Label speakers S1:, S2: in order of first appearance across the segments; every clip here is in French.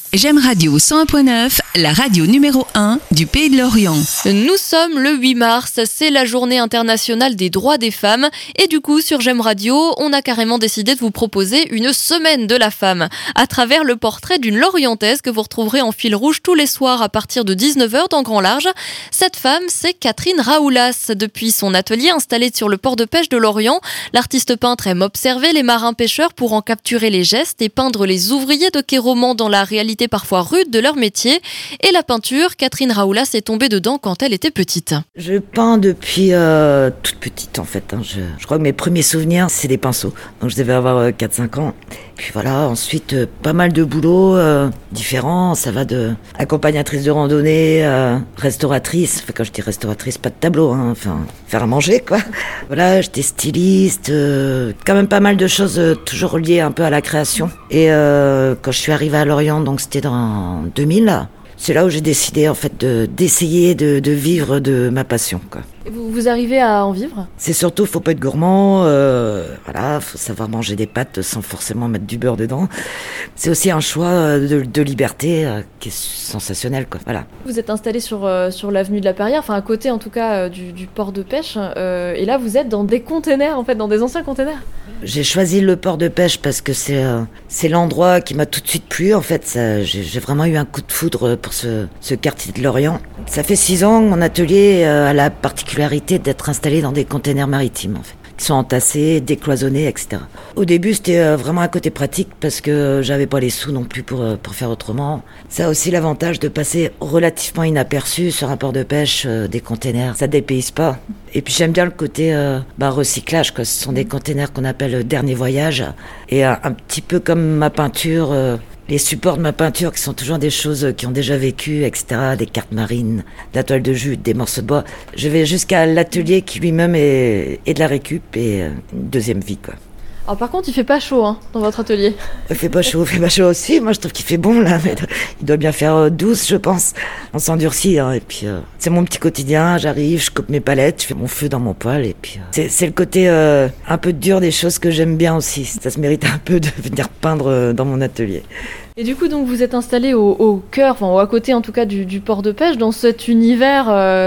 S1: J'aime Radio 101.9, la radio numéro 1 du Pays de Lorient.
S2: Nous sommes le 8 mars, c'est la journée internationale des droits des femmes et du coup sur J'aime Radio, on a carrément décidé de vous proposer une semaine de la femme à travers le portrait d'une Lorientaise que vous retrouverez en fil rouge tous les soirs à partir de 19h dans Grand Large. Cette femme, c'est Catherine Raoulas. Depuis son atelier installé sur le port de pêche de Lorient, l'artiste peintre aime observer les marins pêcheurs pour en capturer les gestes et peindre les ouvriers de quai romans dans la réalité parfois rude de leur métier. Et la peinture, Catherine Raoulas est tombée dedans quand elle était petite.
S3: Je peins depuis toute petite en fait. Je crois que mes premiers souvenirs, c'est des pinceaux. Donc je devais avoir 4-5 ans. Puis voilà, ensuite pas mal de boulots différents. Ça va de accompagnatrice de randonnée, restauratrice. Enfin, quand je dis restauratrice, pas de tableau, hein. Enfin, faire à manger quoi. Voilà, j'étais styliste. Quand même pas mal de choses toujours liées un peu à la création. Et quand je suis arrivée à Lorient, donc c'était dans 2000, c'est là où j'ai décidé en fait d'essayer de vivre de ma passion quoi.
S2: Vous arrivez à en vivre ?
S3: C'est surtout, faut pas être gourmand, voilà, faut savoir manger des pâtes sans forcément mettre du beurre dedans. C'est aussi un choix de liberté qui est sensationnel, quoi. Voilà.
S2: Vous êtes installé sur l'avenue de la Perrière, enfin à côté en tout cas du port de pêche, et là vous êtes dans des containers, en fait, dans des anciens containers.
S3: J'ai choisi le port de pêche parce que c'est l'endroit qui m'a tout de suite plu. En fait, j'ai vraiment eu un coup de foudre pour ce quartier de Lorient. Ça fait 6 ans, mon atelier a la particularité d'être installé dans des containers maritimes, en fait, qui sont entassés, décloisonnés, etc. Au début, c'était vraiment un côté pratique parce que j'avais pas les sous non plus pour faire autrement. Ça a aussi l'avantage de passer relativement inaperçu sur un port de pêche, des containers. Ça dépayse pas. Et puis j'aime bien le côté recyclage, quoi. Ce sont des containers qu'on appelle dernier voyage. Et un petit peu comme ma peinture, les supports de ma peinture qui sont toujours des choses qui ont déjà vécu, etc. Des cartes marines, de la toile de jute, des morceaux de bois. Je vais jusqu'à l'atelier qui lui-même est de la récup et une deuxième vie, quoi.
S2: Alors par contre, il fait pas chaud dans votre atelier.
S3: Il fait pas chaud aussi. Moi, je trouve qu'il fait bon, là. Mais il doit bien faire 12, je pense. On s'endurcit, hein. Et puis, c'est mon petit quotidien. J'arrive, je coupe mes palettes, je fais mon feu dans mon poêle. Et puis, c'est le côté un peu dur des choses que j'aime bien aussi. Ça se mérite un peu de venir peindre dans mon atelier.
S2: Et du coup, donc, vous êtes installé au cœur, enfin, ou à côté en tout cas du port de pêche, dans cet univers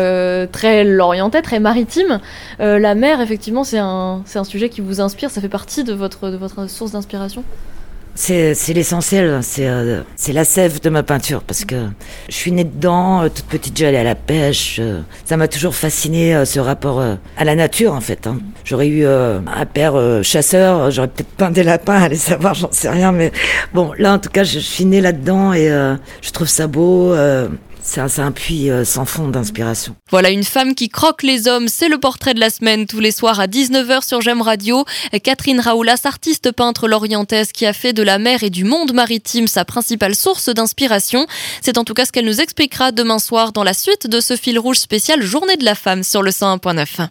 S2: très lorientais, très maritime. La mer, effectivement, c'est un sujet qui vous inspire, ça fait partie de votre source d'inspiration ?
S3: C'est l'essentiel, c'est la sève de ma peinture parce que je suis née dedans, toute petite j'allais à la pêche, ça m'a toujours fasciné ce rapport à la nature en fait, hein. J'aurais eu un père chasseur, j'aurais peut-être peint des lapins, allez savoir, j'en sais rien, mais bon là en tout cas je suis née là-dedans et je trouve ça beau. C'est un puits sans fond d'inspiration.
S2: Voilà une femme qui croque les hommes, c'est le portrait de la semaine tous les soirs à 19h sur J'aime Radio. Catherine Raoulas, artiste peintre lorientaise qui a fait de la mer et du monde maritime sa principale source d'inspiration. C'est en tout cas ce qu'elle nous expliquera demain soir dans la suite de ce fil rouge spécial Journée de la femme sur le 101.9.